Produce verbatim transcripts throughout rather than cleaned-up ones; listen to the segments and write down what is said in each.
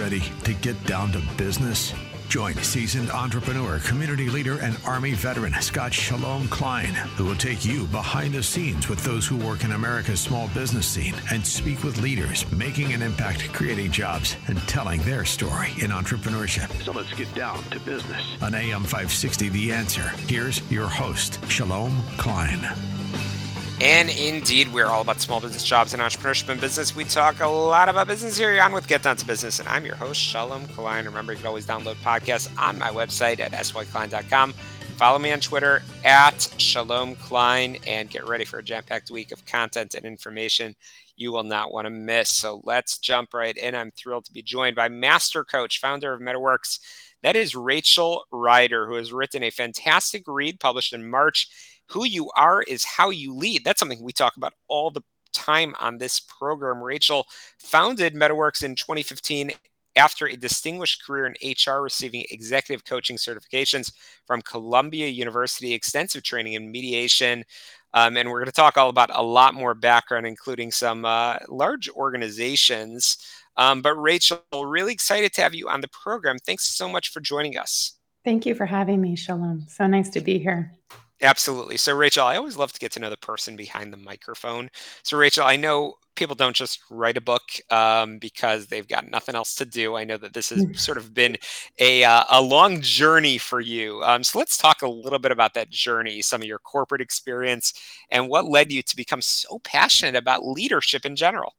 ready to get down to business? Join seasoned entrepreneur, community leader, and Army veteran Scott Shalom Klein, who will take you behind the scenes with those who work in America's small business scene and speak with leaders making an impact, creating jobs, and telling their story in entrepreneurship. So let's get down to business. On A M five sixty, The Answer, here's your host, Shalom Klein. And indeed, we're all about small business, jobs, and entrepreneurship and business. We talk a lot about business here on with Get Down to Business, and I'm your host, Shalom Klein. Remember, you can always download podcasts on my website at s y klein dot com. Follow me on Twitter at Shalom Klein, and get ready for a jam-packed week of content and information you will not want to miss. So let's jump right in. I'm thrilled to be joined by Master Coach, founder of MetaWorks. That is Rachel Ryder, who has written a fantastic read published in March. Who You Are is How You Lead. That's something we talk about all the time on this program. Rachel founded MetaWorks in twenty fifteen after a distinguished career in H R, receiving executive coaching certifications from Columbia University, extensive training in mediation. Um, and we're going to talk all about a lot more background, including some uh, large organizations. Um, but Rachel, really excited to have you on the program. Thanks so much for joining us. Thank you for having me, Shalom. So nice to be here. Absolutely. So, Rachel, I always love to get to know the person behind the microphone. So, Rachel, I know people don't just write a book um, because they've got nothing else to do. I know that this has sort of been a uh, a long journey for you. Um, so, let's talk a little bit about that journey, some of your corporate experience, and what led you to become so passionate about leadership in general.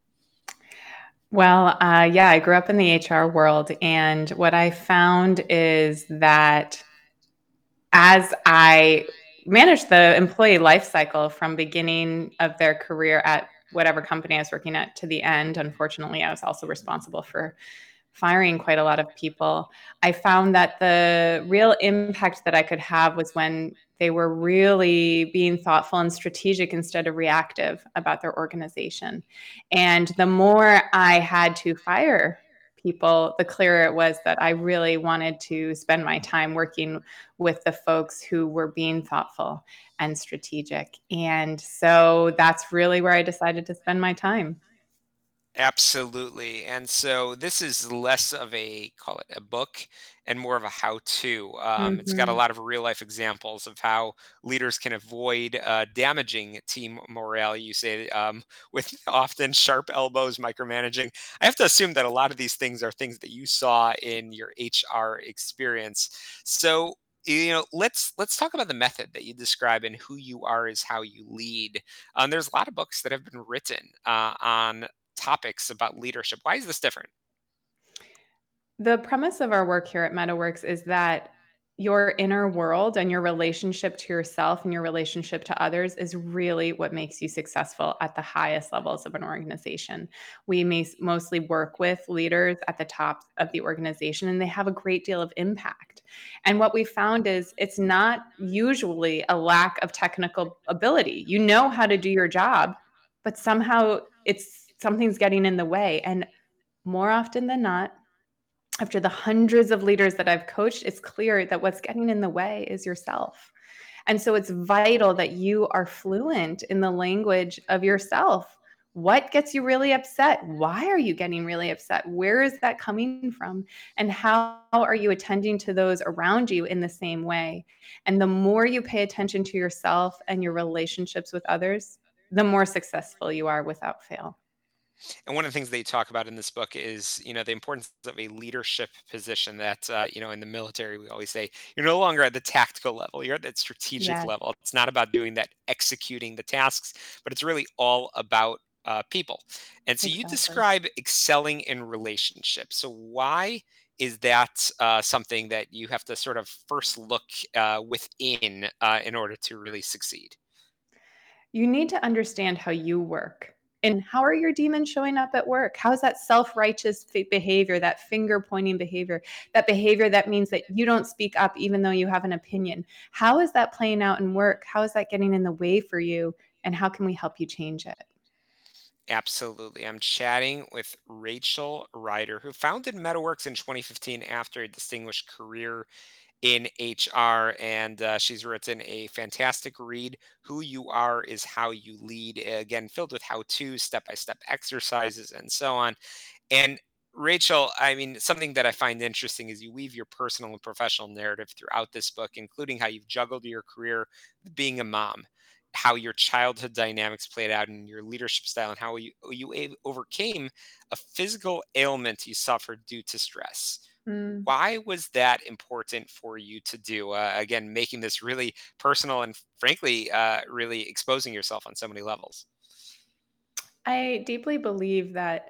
Well, uh, yeah, I grew up in the H R world, and what I found is that as I managed the employee life cycle from beginning of their career at whatever company I was working at to the end, unfortunately, I was also responsible for firing quite a lot of people. I found that the real impact that I could have was when they were really being thoughtful and strategic instead of reactive about their organization. And the more I had to fire people, the clearer it was that I really wanted to spend my time working with the folks who were being thoughtful and strategic. And so that's really where I decided to spend my time. Absolutely. And so this is less of a, call it a book, and more of a how-to. Um, it's got a Mm-hmm. lot of real-life examples of how leaders can avoid uh, damaging team morale, you say, um, with often sharp elbows, micromanaging. I have to assume that a lot of these things are things that you saw in your H R experience. So, you know, let's let's talk about the method that you describe and who you are is how you lead. Um, there's a lot of books that have been written uh, on topics about leadership. Why is this different? The premise of our work here at MetaWorks is that your inner world and your relationship to yourself and your relationship to others is really what makes you successful at the highest levels of an organization. We may mostly work with leaders at the top of the organization, and they have a great deal of impact. And what we found is it's not usually a lack of technical ability. You know how to do your job, but somehow it's something's getting in the way. And more often than not, after the hundreds of leaders that I've coached, it's clear that what's getting in the way is yourself. And so it's vital that you are fluent in the language of yourself. What gets you really upset? Why are you getting really upset? Where is that coming from? And how are you attending to those around you in the same way? And the more you pay attention to yourself and your relationships with others, the more successful you are without fail. And one of the things they talk about in this book is, you know, the importance of a leadership position that, uh, you know, in the military, we always say, you're no longer at the tactical level, you're at that strategic Yes, level. It's not about doing that, executing the tasks, but it's really all about uh, people. And so you exactly. describe excelling in relationships. So why is that uh, something that you have to sort of first look uh, within uh, in order to really succeed? You need to understand how you work. And how are your demons showing up at work? How is that self-righteous f- behavior, that finger pointing behavior, that behavior that means that you don't speak up even though you have an opinion? How is that playing out in work? How is that getting in the way for you? And how can we help you change it? Absolutely. I'm chatting with Rachel Ryder, who founded MetaWorks in twenty fifteen after a distinguished career in H R. And uh, she's written a fantastic read, Who You Are is How You Lead, again, filled with how to, step by step exercises, and so on. And Rachel, I mean, something that I find interesting is you weave your personal and professional narrative throughout this book, including how you've juggled your career with being a mom, how your childhood dynamics played out in your leadership style, and how you, you a- overcame a physical ailment you suffered due to stress. Mm. Why was that important for you to do? Uh, again, making this really personal and frankly, uh, really exposing yourself on so many levels. I deeply believe that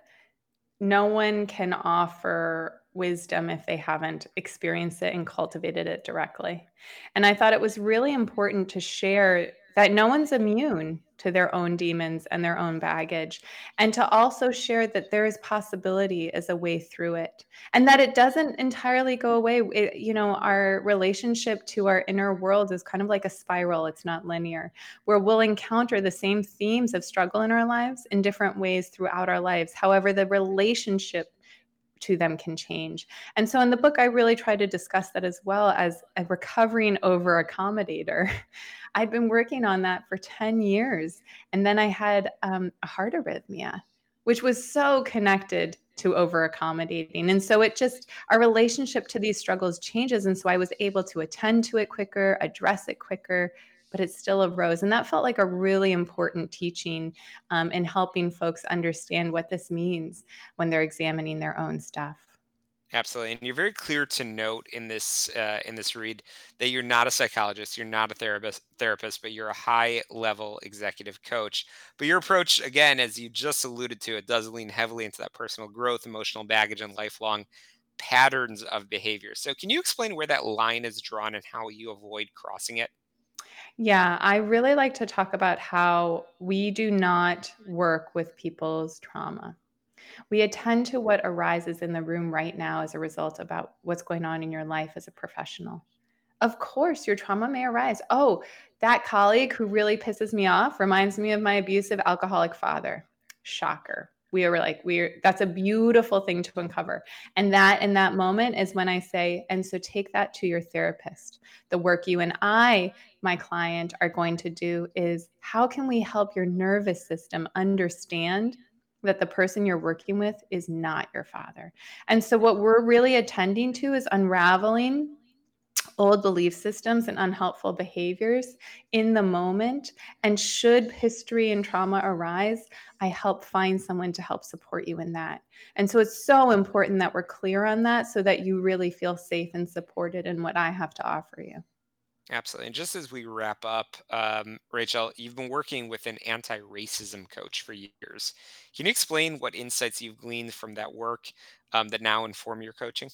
no one can offer wisdom if they haven't experienced it and cultivated it directly. And I thought it was really important to share that no one's immune to their own demons and their own baggage, and to also share that there is possibility as a way through it, and that it doesn't entirely go away. It- you know, our relationship to our inner world is kind of like a spiral, it's not linear, where we'll encounter the same themes of struggle in our lives in different ways throughout our lives. However, the relationship to them can change. And so in the book, I really try to discuss that as well as a recovering over accommodator. I'd been working on that for ten years. And then I had um, a heart arrhythmia, which was so connected to over accommodating. And so it just, our relationship to these struggles changes. And so I was able to attend to it quicker, address it quicker, but it still arose. And that felt like a really important teaching um, in helping folks understand what this means when they're examining their own stuff. Absolutely, and you're very clear to note in this uh, in this read that you're not a psychologist, you're not a therapist, therapist, but you're a high level executive coach. But your approach, again, as you just alluded to, it does lean heavily into that personal growth, emotional baggage, and lifelong patterns of behavior. So, can you explain where that line is drawn and how you avoid crossing it? Yeah, I really like to talk about how we do not work with people's trauma. We attend to what arises in the room right now as a result about what's going on in your life as a professional. Of course, your trauma may arise. Oh, that colleague who really pisses me off reminds me of my abusive alcoholic father. Shocker. We are like, we're that's a beautiful thing to uncover. And that in that moment is when I say, and so take that to your therapist. The work you and I, my client, are going to do is how can we help your nervous system understand that the person you're working with is not your father? And so what we're really attending to is unraveling old belief systems and unhelpful behaviors in the moment. And should history and trauma arise, I help find someone to help support you in that. And so it's so important that we're clear on that so that you really feel safe and supported in what I have to offer you. Absolutely. And just as we wrap up, um, Rachel, you've been working with an anti racism coach for years. Can you explain what insights you've gleaned from that work um, that now inform your coaching?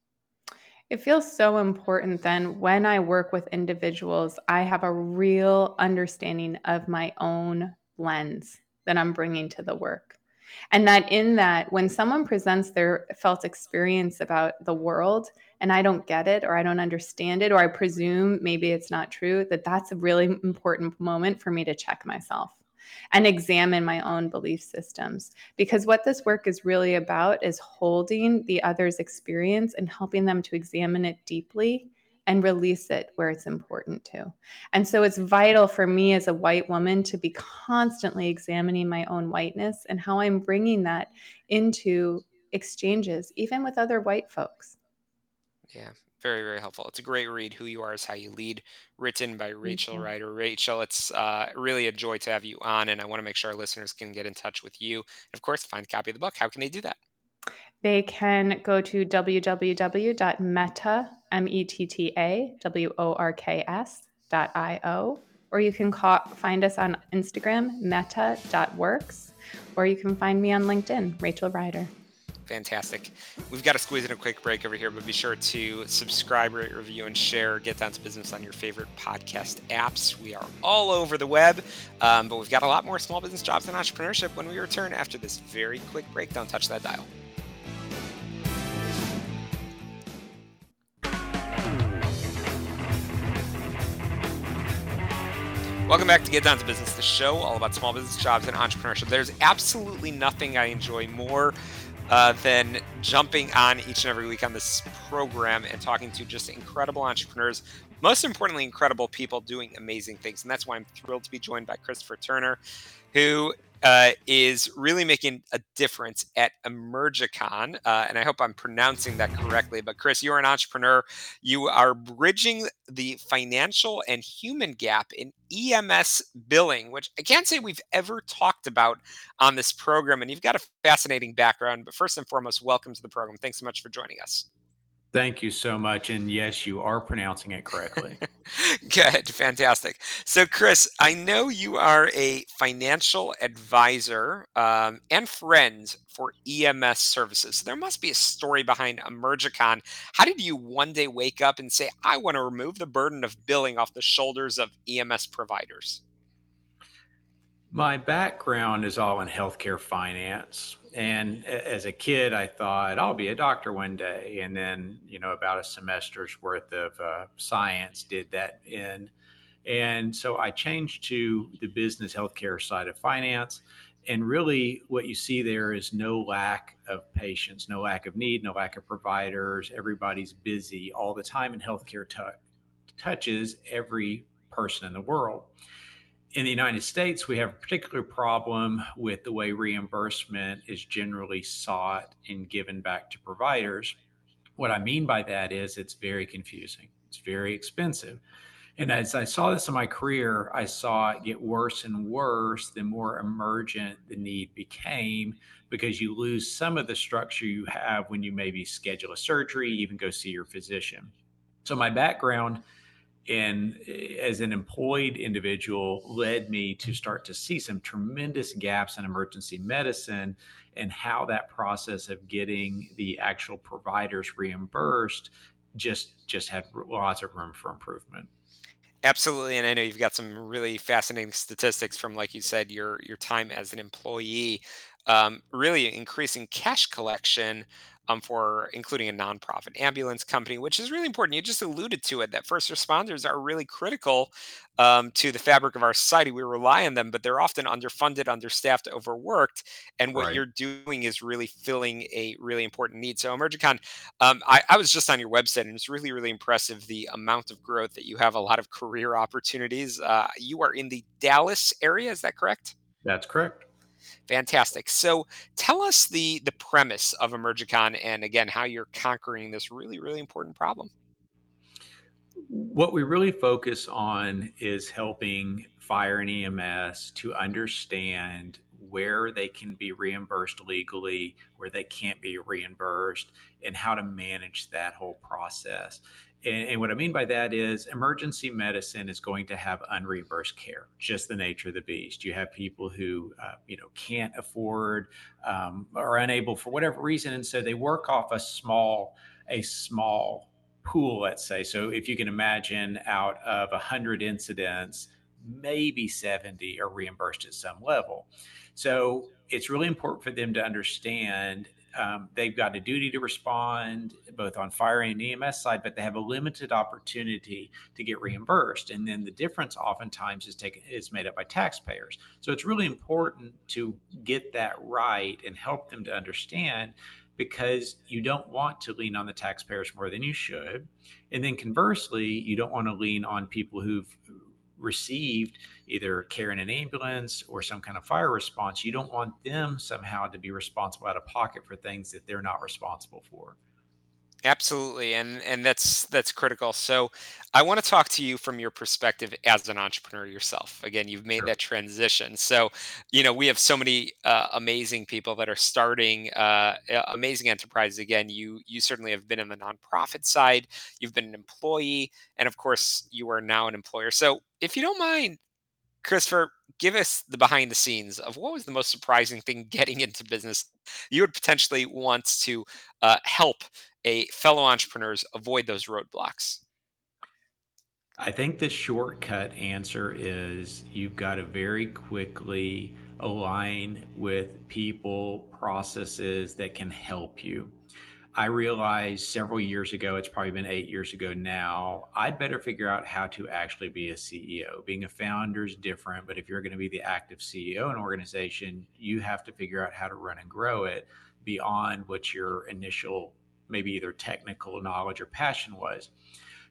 It feels so important then when I work with individuals, I have a real understanding of my own lens that I'm bringing to the work. And that in that, when someone presents their felt experience about the world and I don't get it or I don't understand it, or I presume maybe it's not true, that that's a really important moment for me to check myself and examine my own belief systems. Because what this work is really about is holding the other's experience and helping them to examine it deeply and release it where it's important to. And so it's vital for me as a white woman to be constantly examining my own whiteness and how I'm bringing that into exchanges, even with other white folks. Yeah, very, very helpful. It's a great read. Who You Are is How You Lead, written by Thank Rachel you. Ryder. Rachel, it's uh, really a joy to have you on, and I want to make sure our listeners can get in touch with you. And of course, find a copy of the book. How can they do that? They can go to w w w dot meta, M E T T A, W O R K S dot I O, or you can call, find us on Instagram, meta dot works, or you can find me on LinkedIn, Rachel Ryder. Fantastic. We've got to squeeze in a quick break over here, but be sure to subscribe, rate, review, and share Get Down to Business on your favorite podcast apps. We are all over the web, um, but we've got a lot more small business jobs and entrepreneurship when we return after this very quick break. Don't touch that dial. Welcome back to Get Down to Business, the show all about small business jobs and entrepreneurship. There's absolutely nothing I enjoy more uh, than jumping on each and every week on this program and talking to just incredible entrepreneurs, most importantly, incredible people doing amazing things. And that's why I'm thrilled to be joined by Christopher Turner, who uh, is really making a difference at Emergicon. Uh, and I hope I'm pronouncing that correctly. But Chris, you're an entrepreneur. You are bridging the financial and human gap in E M S billing, which I can't say we've ever talked about on this program. And you've got a fascinating background. But first and foremost, welcome to the program. Thanks so much for joining us. Thank you so much. And yes, you are pronouncing it correctly. Good, fantastic. So, Chris, I know you are a financial advisor um, and friend for E M S services. So there must be a story behind Emergicon. How did you one day wake up and say, I want to remove the burden of billing off the shoulders of E M S providers? My background is all in healthcare finance. And a- as a kid, I thought I'll be a doctor one day. And then, you know, about a semester's worth of uh, science did that in. And so I changed to the business healthcare side of finance. And really, what you see there is no lack of patients, no lack of need, no lack of providers. Everybody's busy all the time, and healthcare tou touches every person in the world. In the United States, we have a particular problem with the way reimbursement is generally sought and given back to providers. What I mean by that is it's very confusing. It's very expensive. And as I saw this in my career, I saw it get worse and worse the more emergent the need became, because you lose some of the structure you have when you maybe schedule a surgery, even go see your physician. So my background and as an employed individual led me to start to see some tremendous gaps in emergency medicine, and how that process of getting the actual providers reimbursed just just had lots of room for improvement. Absolutely, and I know you've got some really fascinating statistics from, like you said, your your time as an employee, um, really increasing cash collection um, for including a nonprofit ambulance company, which is really important. You just alluded to it that first responders are really critical um, to the fabric of our society. We rely on them, but they're often underfunded, understaffed, overworked. And what Right. you're doing is really filling a really important need. So, Emergicon, um, I, I was just on your website, and it's really, really impressive the amount of growth that you have. A lot of career opportunities. Uh, you are in the Dallas area, is that correct? That's correct. Fantastic. So, tell us the the premise of Emergicon, and again how you're conquering this really, really important problem. What we really focus on is helping fire and E M S to understand where they can be reimbursed legally, where they can't be reimbursed, and how to manage that whole process. And, and what I mean by that is emergency medicine is going to have unreimbursed care, just the nature of the beast. You have people who, uh, you know, can't afford, um, or unable for whatever reason. And so they work off a small, a small pool, let's say. So if you can imagine, out of one hundred incidents, maybe seventy are reimbursed at some level. So it's really important for them to understand, um, they've got a duty to respond both on fire and E M S side, but they have a limited opportunity to get reimbursed. And then the difference oftentimes is taken is made up by taxpayers. So it's really important to get that right and help them to understand, because you don't want to lean on the taxpayers more than you should. And then conversely, you don't want to lean on people who've received either care in an ambulance or some kind of fire response. You don't want them somehow to be responsible out of pocket for things that they're not responsible for. Absolutely, and and that's that's critical. So, I want to talk to you from your perspective as an entrepreneur yourself. Again, you've made Sure. that transition. So, you know, we have so many uh, amazing people that are starting uh, uh, amazing enterprises. Again, you you certainly have been in the nonprofit side. You've been an employee, and of course, you are now an employer. So, if you don't mind, Christopher, give us the behind the scenes of what was the most surprising thing getting into business you would potentially want to uh, help a fellow entrepreneurs avoid those roadblocks. I think the shortcut answer is you've got to very quickly align with people, processes that can help you. I realized several years ago, it's probably been eight years ago now, I'd better figure out how to actually be a C E O. Being a founder is different, but if you're going to be the active C E O in an organization, you have to figure out how to run and grow it beyond what your initial, maybe either technical knowledge or passion was.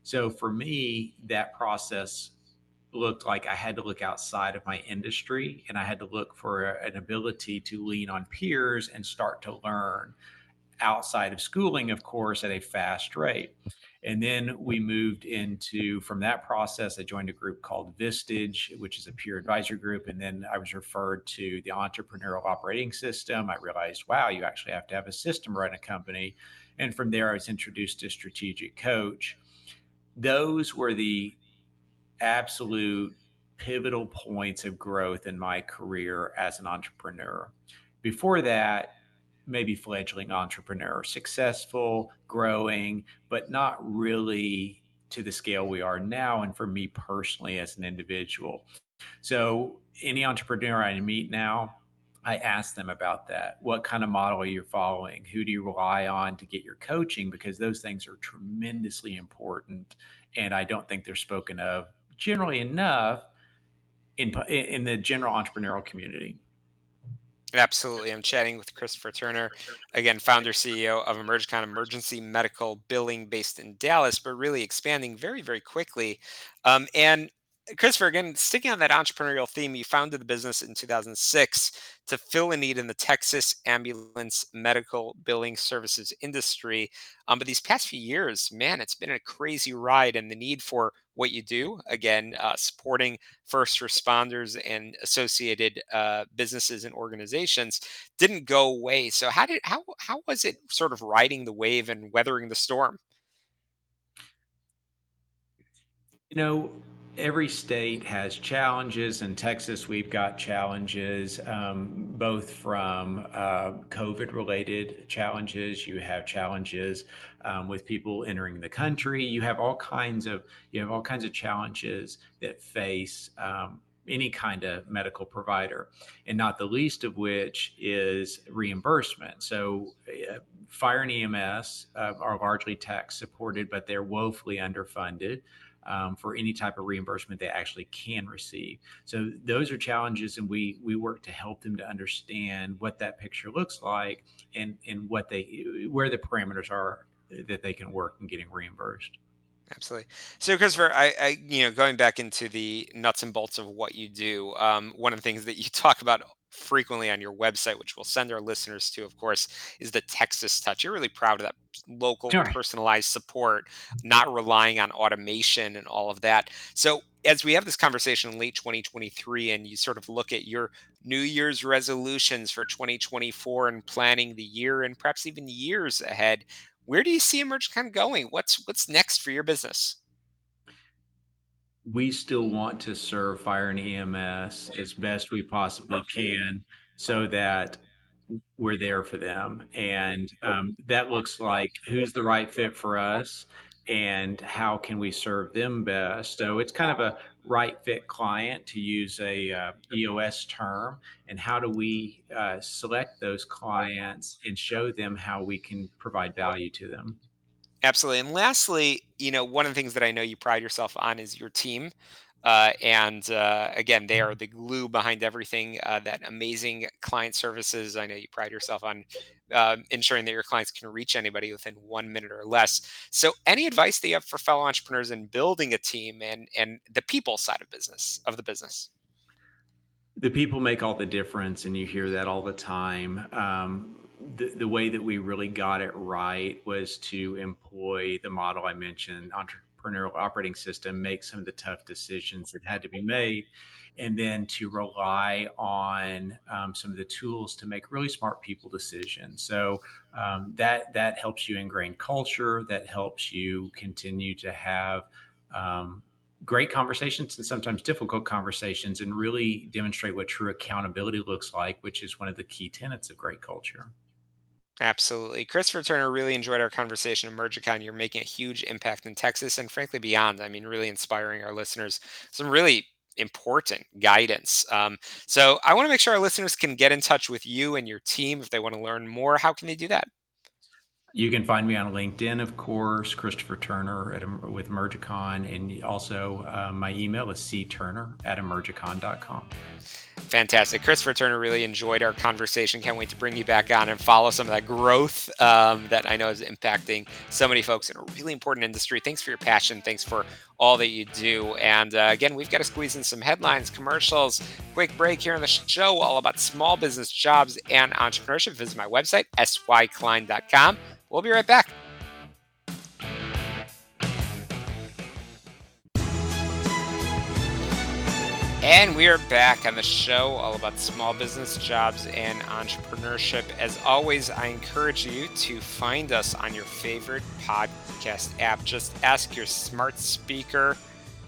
So for me, that process looked like I had to look outside of my industry, and I had to look for an ability to lean on peers and start to learn outside of schooling, of course, at a fast rate. And then we moved into, from that process, I joined a group called Vistage, which is a peer advisory group. And then I was referred to the Entrepreneurial Operating System. I realized, wow, you actually have to have a system to run a company. And from there, I was introduced to Strategic Coach. Those were the absolute pivotal points of growth in my career as an entrepreneur. Before that, maybe fledgling entrepreneur, successful, growing, but not really to the scale we are now. And for me personally, as an individual. So, any entrepreneur I meet now, I ask them about that. What kind of model are you following? Who do you rely on to get your coaching? Because those things are tremendously important. And I don't think they're spoken of generally enough in, in the general entrepreneurial community. Absolutely. I'm chatting with Christopher Turner, again, founder, C E O of Emergicon Emergency Medical Billing based in Dallas, but really expanding very, very quickly. Um, and Christopher, again, sticking on that entrepreneurial theme, you founded the business in two thousand six to fill a need in the Texas ambulance medical billing services industry. Um, but these past few years, man, it's been a crazy ride, and the need for what you do, again, uh, supporting first responders and associated uh, businesses and organizations, didn't go away. So how did how how was it sort of riding the wave and weathering the storm? You know, every state has challenges. In Texas, we've got challenges, um, both from uh, COVID related challenges. You have challenges um, with people entering the country. You have all kinds of you have all kinds of challenges that face um, any kind of medical provider, and not the least of which is reimbursement. So, uh, fire and E M S uh, are largely tax supported, but they're woefully underfunded um, for any type of reimbursement they actually can receive. So those are challenges, and we we work to help them to understand what that picture looks like, and and what they where the parameters are that they can work in getting reimbursed. Absolutely. So, Christopher, I, I, you know, going back into the nuts and bolts of what you do, um, one of the things that you talk about frequently on your website, which we'll send our listeners to, of course, is the Texas touch. You're really proud of that local, All right. personalized support, not relying on automation and all of that. So, as we have this conversation in late twenty twenty-three, and you sort of look at your New Year's resolutions for twenty twenty-four and planning the year and perhaps even years ahead, where do you see EmergeCon going? What's what's next for your business? We still want to serve fire and E M S as best we possibly can, so that we're there for them. And um, that looks like who's the right fit for us and how can we serve them best. So it's kind of a right fit client, to use a uh, E O S term. And how do we uh, select those clients and show them how we can provide value to them? Absolutely. And lastly, you know, one of the things that I know you pride yourself on is your team. Uh, and uh, again, they are the glue behind everything. Uh, that amazing client services. I know you pride yourself on uh, ensuring that your clients can reach anybody within one minute or less. So, any advice that you have for fellow entrepreneurs in building a team and and the people side of business of the business? The people make all the difference, and you hear that all the time. Um, the, the way that we really got it right was to employ the model I mentioned, entrepreneurial operating system, make some of the tough decisions that had to be made, and then to rely on um, some of the tools to make really smart people decisions. So um, that that helps you ingrain culture, that helps you continue to have um, great conversations and sometimes difficult conversations, and really demonstrate what true accountability looks like, which is one of the key tenets of great culture. Absolutely. Christopher Turner, really enjoyed our conversation in Mergicon. You're making a huge impact in Texas and frankly beyond. I mean, really inspiring our listeners. Some really important guidance. Um, so I want to make sure our listeners can get in touch with you and your team if they want to learn more. How can they do that? You can find me on LinkedIn, of course, Christopher Turner at, with Emergicon. And also uh, my email is c turner at emergicon dot com. Fantastic. Christopher Turner, really enjoyed our conversation. Can't wait to bring you back on and follow some of that growth um, that I know is impacting so many folks in a really important industry. Thanks for your passion. Thanks for all that you do. And uh, again, we've got to squeeze in some headlines, commercials, quick break here on the show, all about small business, jobs, and entrepreneurship. Visit my website, s y klein dot com. We'll be right back. And we are back on the show, all about small business, jobs, and entrepreneurship. As always, I encourage you to find us on your favorite podcast app. Just ask your smart speaker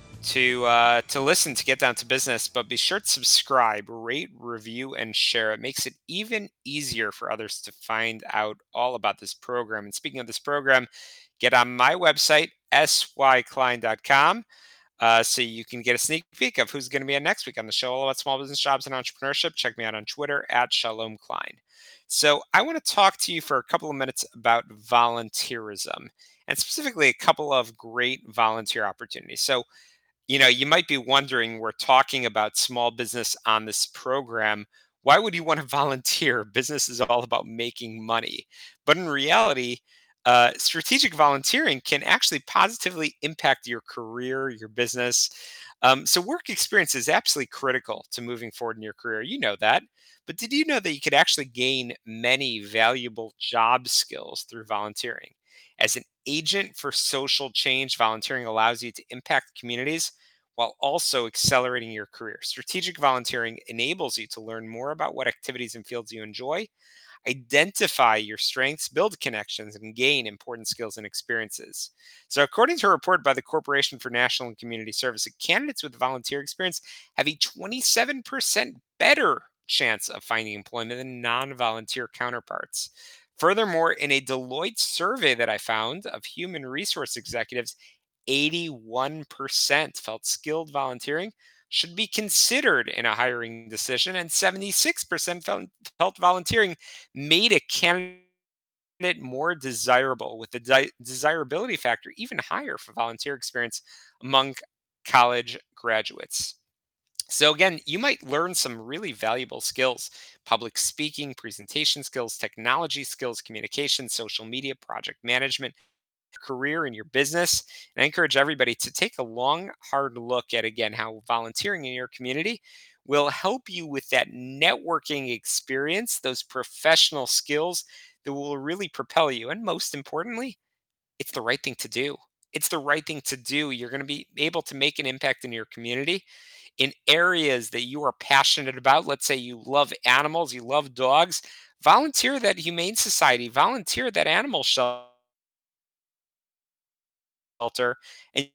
to uh, to listen to Get Down to Business, but be sure to subscribe, rate, review, and share. It makes it even easier for others to find out all about this program. And speaking of this program, get on my website, s y klein dot com. Uh, so you can get a sneak peek of who's going to be on next week on the show all about small business, jobs, and entrepreneurship. Check me out on Twitter at Shalom Klein. So I want to talk to you for a couple of minutes about volunteerism and specifically a couple of great volunteer opportunities. So, you know, you might be wondering, we're talking about small business on this program. Why would you want to volunteer? Business is all about making money. But in reality, uh, strategic volunteering can actually positively impact your career, your business. Um, so, work experience is absolutely critical to moving forward in your career. You know that. But did you know that you could actually gain many valuable job skills through volunteering? As an agent for social change, volunteering allows you to impact communities while also accelerating your career. Strategic volunteering enables you to learn more about what activities and fields you enjoy, identify your strengths, build connections, and gain important skills and experiences. So, according to a report by the Corporation for National and Community Service, candidates with volunteer experience have a twenty-seven percent better chance of finding employment than non volunteer counterparts. Furthermore, in a Deloitte survey that I found of human resource executives, eighty-one percent felt skilled volunteering should be considered in a hiring decision, and seventy-six percent felt, felt volunteering made a candidate more desirable, with the di- desirability factor even higher for volunteer experience among college graduates. So, again, you might learn some really valuable skills: public speaking, presentation skills, technology skills, communication, social media, project management, career in your business. And I encourage everybody to take a long, hard look at, again, how volunteering in your community will help you with that networking experience, those professional skills that will really propel you. And most importantly, it's the right thing to do. It's the right thing to do. You're going to be able to make an impact in your community in areas that you are passionate about. Let's say you love animals, you love dogs. Volunteer at that humane society, volunteer at that animal shelter, and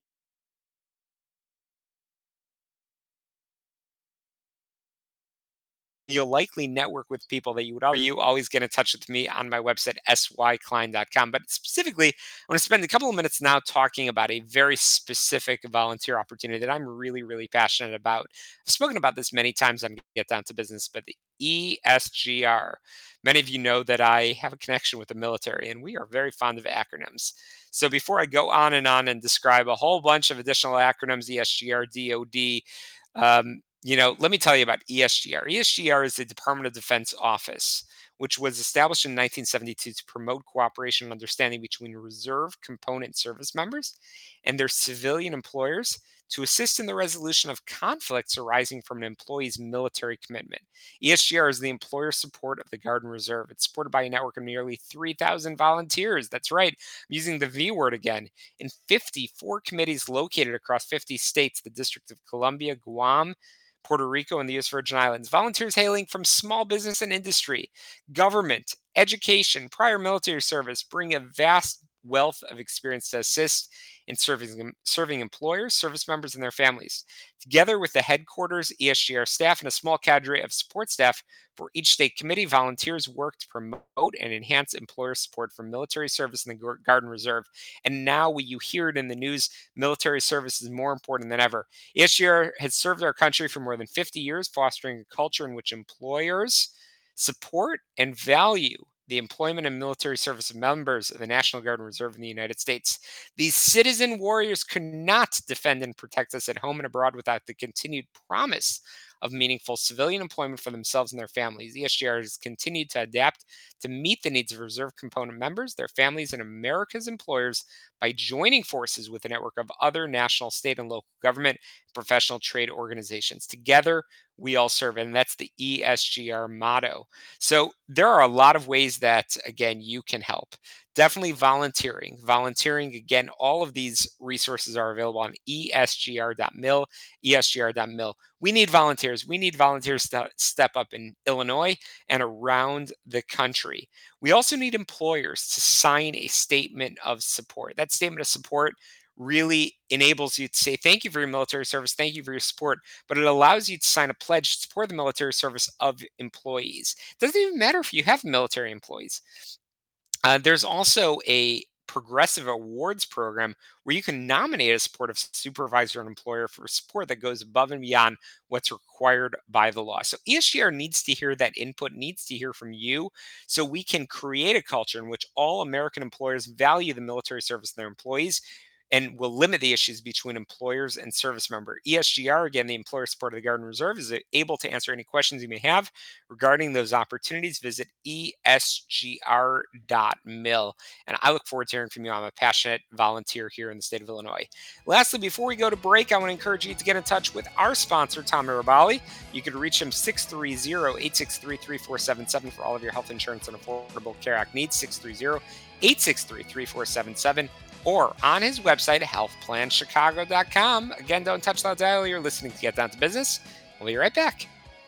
you'll likely network with people that you would already, you always get in touch with me on my website, s y klein dot com. But specifically, I want to spend a couple of minutes now talking about a very specific volunteer opportunity that I'm really, really passionate about. I've spoken about this many times on Get Down to Business, but the E S G R. Many of you know that I have a connection with the military, and we are very fond of acronyms. So before I go on and on and describe a whole bunch of additional acronyms, E S G R, D O D, um, you know, let me tell you about E S G R. E S G R is the Department of Defense office, which was established in nineteen seventy-two to promote cooperation and understanding between reserve component service members and their civilian employers to assist in the resolution of conflicts arising from an employee's military commitment. E S G R is the employer support of the Guard and Reserve. It's supported by a network of nearly three thousand volunteers. That's right, I'm using the V word again, in fifty-four committees located across fifty states, the District of Columbia, Guam, Puerto Rico, and the U S Virgin Islands. Volunteers hailing from small business and industry, government, education, prior military service bring a vast wealth of experience to assist in serving, serving employers, service members, and their families. Together with the headquarters, E S G R staff, and a small cadre of support staff for each state committee, volunteers work to promote and enhance employer support for military service in the Guard and Reserve. And now, when you hear it in the news, military service is more important than ever. E S G R has served our country for more than fifty years, fostering a culture in which employers support and value the employment and military service of members of the National Guard and Reserve in the United States. These citizen warriors could not defend and protect us at home and abroad without the continued promise of meaningful civilian employment for themselves and their families. E S G R has continued to adapt to meet the needs of reserve component members, their families, and America's employers by joining forces with a network of other national, state, and local government and professional trade organizations. Together, we all serve, and that's the E S G R motto. So there are a lot of ways that, again, you can help. Definitely volunteering. Volunteering, again, all of these resources are available on E S G R dot mil, E S G R dot mil. We need volunteers. We need volunteers to step up in Illinois and around the country. We also need employers to sign a statement of support. That statement of support really enables you to say, thank you for your military service, thank you for your support, but it allows you to sign a pledge to support the military service of employees. It doesn't even matter if you have military employees. Uh, there's also a progressive awards program where you can nominate a supportive supervisor and employer for support that goes above and beyond what's required by the law. So E S G R needs to hear that input, needs to hear from you, so we can create a culture in which all American employers value the military service of their employees and will limit the issues between employers and service member. E S G R, again, the employer support of the Guard and Reserve, is able to answer any questions you may have regarding those opportunities. Visit E S G R dot mil. And I look forward to hearing from you. I'm a passionate volunteer here in the state of Illinois. Lastly, before we go to break, I want to encourage you to get in touch with our sponsor, Tom Mirabali. You can reach him six three zero, eight six three, three four seven seven for all of your health insurance and Affordable Care Act needs, six three zero, eight six three, three four seven seven. Or on his website, health plan chicago dot com. Again, don't touch that dial. You're listening to Get Down to Business. We'll be right back.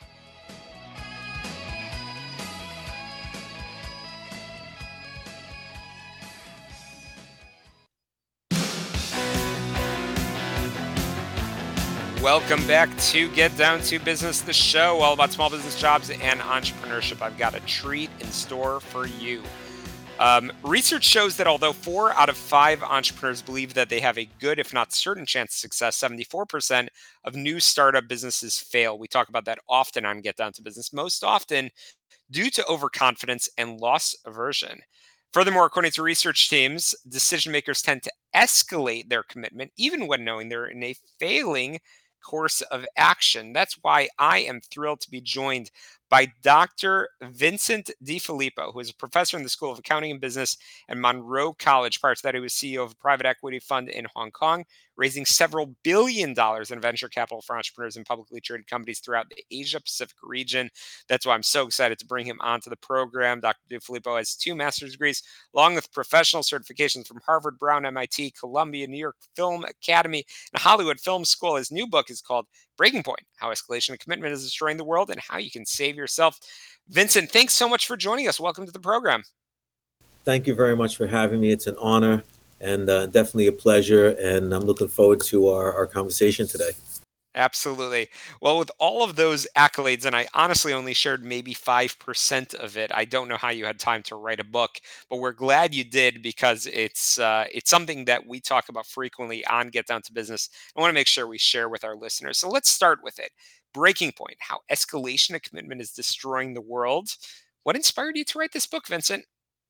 Welcome back to Get Down to Business, the show all about small business jobs and entrepreneurship. I've got a treat in store for you. Um, research shows that although four out of five entrepreneurs believe that they have a good, if not certain, chance of success, seventy-four percent of new startup businesses fail. We talk about that often on Get Down to Business, most often due to overconfidence and loss aversion. Furthermore, according to research teams, decision makers tend to escalate their commitment even when knowing they're in a failing course of action. That's why I am thrilled to be joined by Doctor Vincent DiFilippo, who is a professor in the School of Accounting and Business at Monroe College. Prior to that, he was C E O of a private equity fund in Hong Kong, raising several billion dollars in venture capital for entrepreneurs and publicly traded companies throughout the Asia-Pacific region. That's why I'm so excited to bring him onto the program. Doctor DiFilippo has two master's degrees, along with professional certifications from Harvard, Brown, M I T, Columbia, New York Film Academy, and Hollywood Film School. His new book is called Breaking Point: How Escalation and Commitment is Destroying the World and How You Can Save Yourself. Vincent, thanks so much for joining us. Welcome to the program. Thank you very much for having me. It's an honor and uh, definitely a pleasure. And I'm looking forward to our, our conversation today. Absolutely. Well, with all of those accolades, and I honestly only shared maybe five percent of it, I don't know how you had time to write a book, but we're glad you did, because it's uh, it's something that we talk about frequently on Get Down to Business. I want to make sure we share with our listeners. So let's start with it. Breaking Point: How Escalation and Commitment is Destroying the World. What inspired you to write this book, Vincent?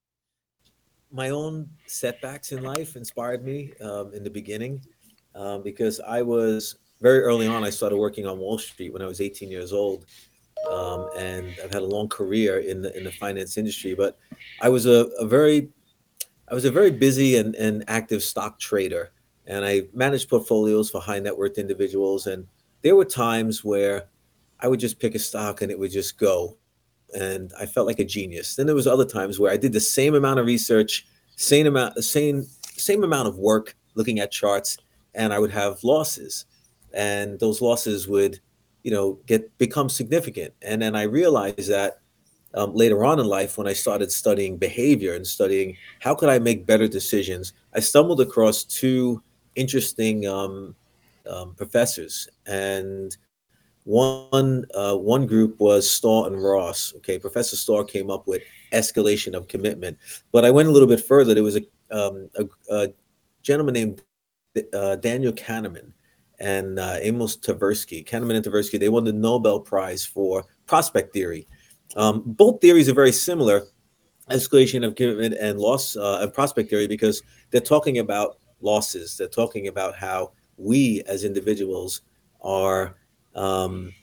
My own setbacks in life inspired me um, in the beginning um, because I was very early on. I started working on Wall Street when I was eighteen years old, um, and I've had a long career in the in the finance industry. But I was a, a very I was a very busy and, and active stock trader, and I managed portfolios for high net worth individuals. And there were times where I would just pick a stock and it would just go, and I felt like a genius. Then there was other times where I did the same amount of research, same amount, same same amount of work looking at charts, and I would have losses. And those losses would, you know, get become significant. And then I realized that um, later on in life, when I started studying behavior and studying how could I make better decisions, I stumbled across two interesting um, um, professors. And one uh, one group was Starr and Ross. Okay, Professor Starr came up with escalation of commitment. But I went a little bit further. There was a um, a, a gentleman named uh, Daniel Kahneman and uh, Amos Tversky. Kahneman and Tversky, they won the Nobel Prize for prospect theory. Um, both theories are very similar, escalation of commitment and loss uh, and prospect theory, because they're talking about losses. They're talking about how we as individuals are, um,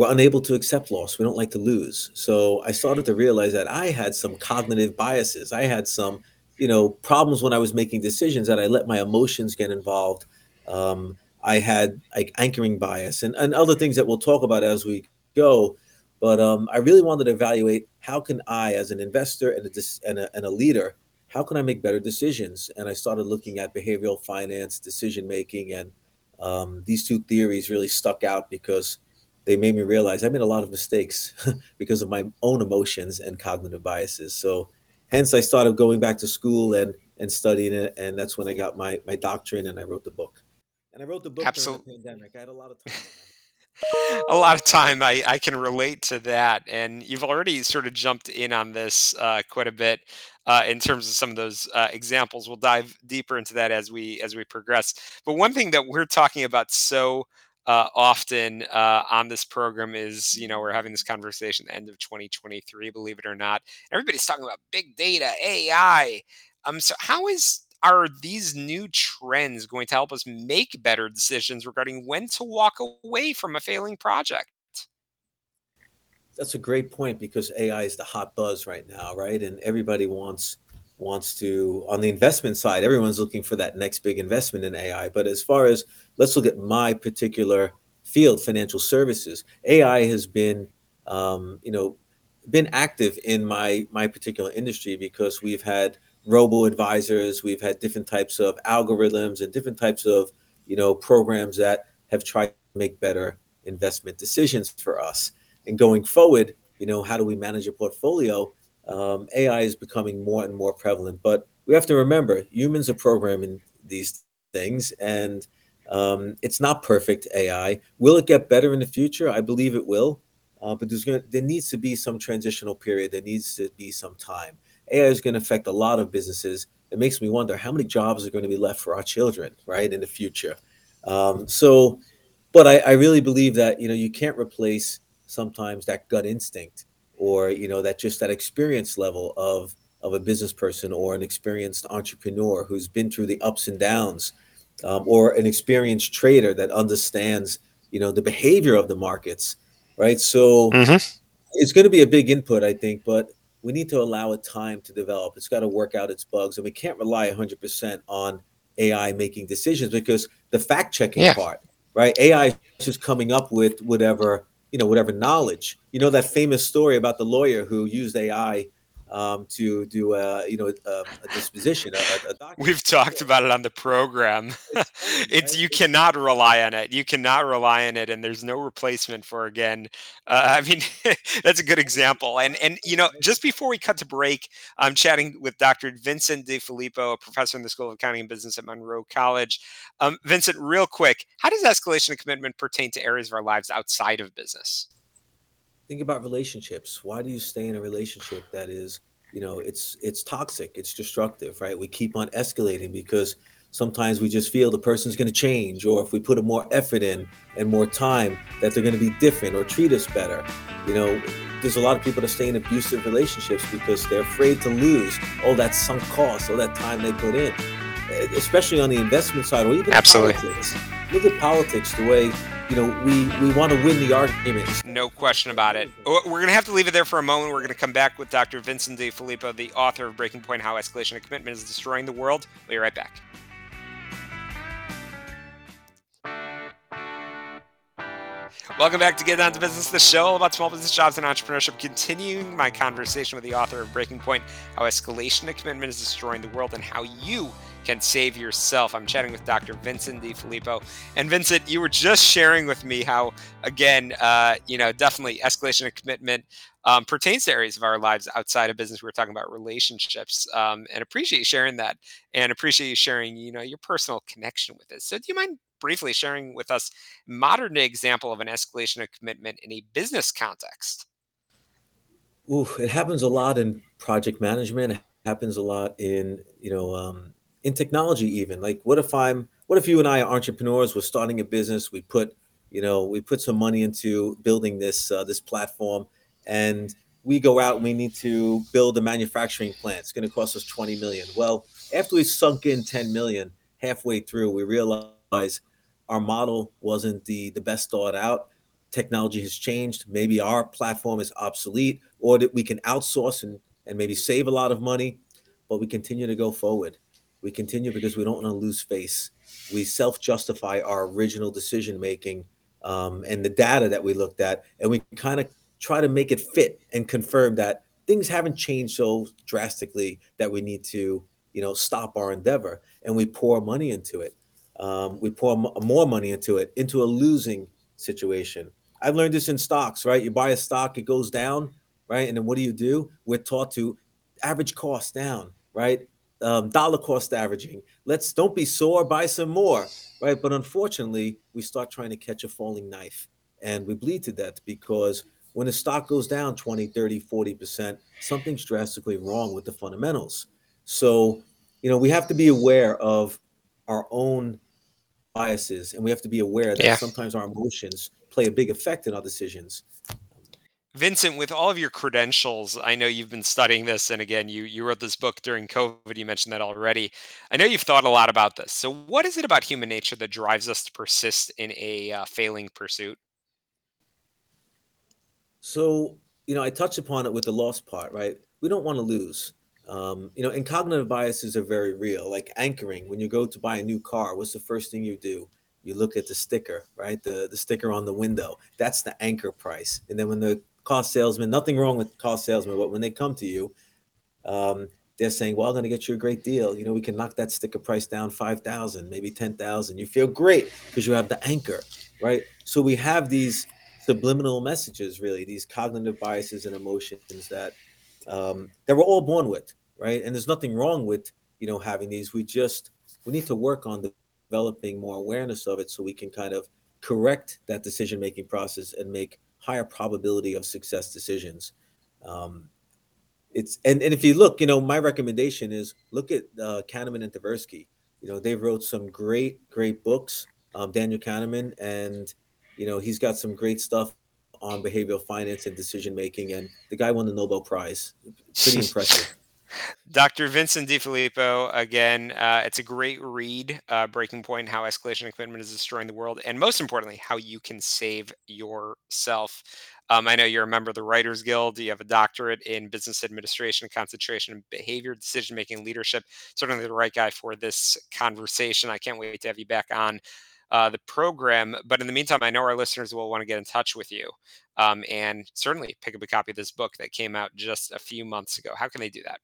we're unable to accept loss. We don't like to lose. So I started to realize that I had some cognitive biases. I had some, you know, problems when I was making decisions, that I let my emotions get involved. Um, I had like anchoring bias and, and other things that we'll talk about as we go. But um, I really wanted to evaluate, how can I, as an investor and a, dis- and a, and a leader, how can I make better decisions? And I started looking at behavioral finance, decision making, and um, these two theories really stuck out because they made me realize I made a lot of mistakes because of my own emotions and cognitive biases. So hence I started going back to school and and studying it. And that's when I got my my doctorate and I wrote the book. And I wrote the book during the Absolutely. pandemic. I had a lot of time on my A lot of time. I, I can relate to that. And you've already sort of jumped in on this uh, quite a bit uh, in terms of some of those uh, examples. We'll dive deeper into that as we as we progress. But one thing that we're talking about so uh, often uh, on this program is, you know, we're having this conversation at the end of twenty twenty-three, believe it or not. Everybody's talking about big data, A I. Um, so how is are these new trends going to help us make better decisions regarding when to walk away from a failing project? That's a great point, because A I is the hot buzz right now, right? And everybody wants wants to, on the investment side, everyone's looking for that next big investment in A I. But as far as, let's look at my particular field, financial services, A I has been, um, you know, been active in my my particular industry, because we've had robo advisors, we've had different types of algorithms and different types of, you know, programs that have tried to make better investment decisions for us. And going forward, you know, how do we manage a portfolio? Um, A I is becoming more and more prevalent, but we have to remember, humans are programming these things, and um, it's not perfect A I. Will it get better in the future? I believe it will, uh, but there's gonna, there needs to be some transitional period. There needs to be some time. A I is going to affect a lot of businesses. It makes me wonder how many jobs are going to be left for our children, right, in the future. Um, so, but I, I really believe that, you know, you can't replace sometimes that gut instinct, or, you know, that just that experience level of of a business person or an experienced entrepreneur who's been through the ups and downs, um, or an experienced trader that understands, you know, the behavior of the markets, right? So Hmm. it's going to be a big input, I think, but we need to allow it time to develop. It's got to work out its bugs, and we can't rely one hundred percent on A I making decisions, because the fact checking Yeah. part, right? A I is just coming up with whatever, you know, whatever knowledge. You know, that famous story about the lawyer who used A I um, to do, a, you know, a, a disposition, a, a document. We've talked about it on the program. It's funny, It's right? you It's cannot rely on it. You cannot rely on it, and there's no replacement for again. Uh, I mean, that's a good example. And and you know, just before we cut to break, I'm chatting with Doctor Vincent DeFilippo, a professor in the School of Accounting and Business at Monroe College. Um, Vincent, real quick, how does escalation of commitment pertain to areas of our lives outside of business? Think about relationships. Why do you stay in a relationship that is, you know, it's it's toxic, it's destructive, right? We keep on escalating because sometimes we just feel the person's going to change, or if we put a more effort in and more time, that they're going to be different or treat us better. You know, there's a lot of people that stay in abusive relationships because they're afraid to lose all that sunk cost, all that time they put in, e- especially on the investment side, or even Absolutely. politics. Look at politics, the way, you know, we we want to win the arguments. No question about it. Oh, we're going to have to leave it there for a moment. We're going to come back with Doctor Vincent DeFilippo, the author of Breaking Point: How Escalation of Commitment is Destroying the World. We'll be right back. Welcome back to Get Down to Business, the show all about small business, jobs, and entrepreneurship. Continuing my conversation with the author of Breaking Point: How Escalation of Commitment is Destroying the World, and how you can save yourself. I'm chatting with Doctor Vincent DeFilippo. And Vincent, you were just sharing with me how, again, uh, you know, definitely escalation of commitment um, pertains to areas of our lives outside of business. We were talking about relationships, um, and appreciate you sharing that, and appreciate you sharing, you know, your personal connection with it. So, do you mind briefly sharing with us modern day example of an escalation of commitment in a business context? Ooh, it happens a lot in project management. It happens a lot in, you know, um, in technology even. Like, what if I'm, what if you and I are entrepreneurs? We're starting a business. We put, you know, we put some money into building this uh, this platform, and we go out and we need to build a manufacturing plant. It's going to cost us twenty million. Well, after we sunk in ten million, halfway through, we realize our model wasn't the the best thought out. technology has changed. Maybe our platform is obsolete, or that we can outsource and, and maybe save a lot of money, but we continue to go forward. We continue because we don't want to lose face. We self-justify our original decision making um, and the data that we looked at, and we kind of try to make it fit and confirm that things haven't changed so drastically that we need to, you know, stop our endeavor. And we pour money into it. Um, we pour m- more money into it, into a losing situation. I've learned this in stocks, right? You buy a stock, it goes down, right? And then what do you do? We're taught to average cost down, right? Um, dollar cost averaging. Let's don't be sore, buy some more, right? But unfortunately, we start trying to catch a falling knife and we bleed to death because when the stock goes down twenty, thirty, forty percent, something's drastically wrong with the fundamentals. So, you know, we have to be aware of our own biases, and we have to be aware that Yeah. sometimes our emotions play a big effect in our decisions. Vincent, with all of your credentials, I know you've been studying this, and again, you you wrote this book during COVID. You mentioned that already. I know you've thought a lot about this. So, what is it about human nature that drives us to persist in a uh, failing pursuit? So, you know, I touched upon it with the loss part, right? We don't want to lose. Um, you know, and cognitive biases are very real. Like anchoring, when you go to buy a new car, what's the first thing you do? You look at the sticker, right? The the sticker on the window. That's the anchor price. And then when the car salesman, nothing wrong with car salesman, but when they come to you, um, they're saying, "Well, I'm going to get you a great deal. You know, we can knock that sticker price down five thousand, maybe ten thousand." You feel great because you have the anchor, right? So we have these subliminal messages, really, these cognitive biases and emotions that um, that we're all born with, right? And there's nothing wrong with, you know, having these. We just we need to work on developing more awareness of it so we can kind of correct that decision making process and make higher probability of success decisions. Um, it's and, and if you look, you know, my recommendation is look at uh, Kahneman and Tversky. You know, they wrote some great, great books. Um, Daniel Kahneman, and you know, he's got some great stuff on behavioral finance and decision making. And the guy won the Nobel Prize. Pretty impressive. Doctor Vincent DiFilippo, again, uh, it's a great read, uh, Breaking Point, How Escalation and Commitment is Destroying the World, and most importantly, how you can save yourself. Um, I know you're a member of the Writers Guild. You have a doctorate in business administration, concentration, and behavior, decision-making, leadership. Certainly the right guy for this conversation. I can't wait to have you back on uh, the program. But in the meantime, I know our listeners will want to get in touch with you um, and certainly pick up a copy of this book that came out just a few months ago. How can they do that?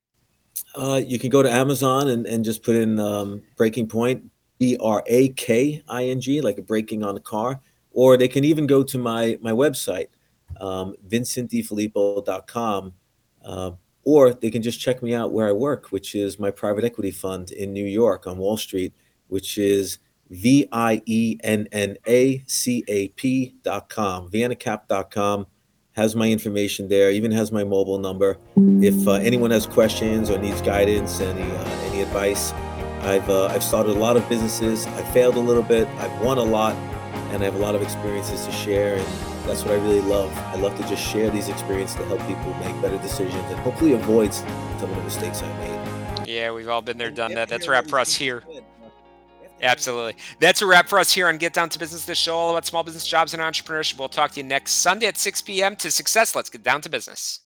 Uh, you can go to Amazon and, and just put in um, Breaking Point, B R A K I N G, like a braking on a car. Or they can even go to my my website, um, vincent d filippo dot com. Uh, or they can just check me out where I work, which is my private equity fund in New York on Wall Street, which is V I E N N A C A P dot com, vienna cap dot com. Has my information there, even has my mobile number. If uh, anyone has questions or needs guidance, any uh, any advice, I've uh, I've started a lot of businesses. I failed a little bit. I've won a lot, and I have a lot of experiences to share. And that's what I really love. I love to just share these experiences to help people make better decisions and hopefully avoid some of the mistakes I made. Yeah, we've all been there, And done that. after That's a hearing all wrap for these us things here. you said, uh, after hearing- Absolutely. That's a wrap for us here on Get Down to Business, the show all about small business jobs and entrepreneurship. We'll talk to you next Sunday at six p.m. to success. Let's get down to business.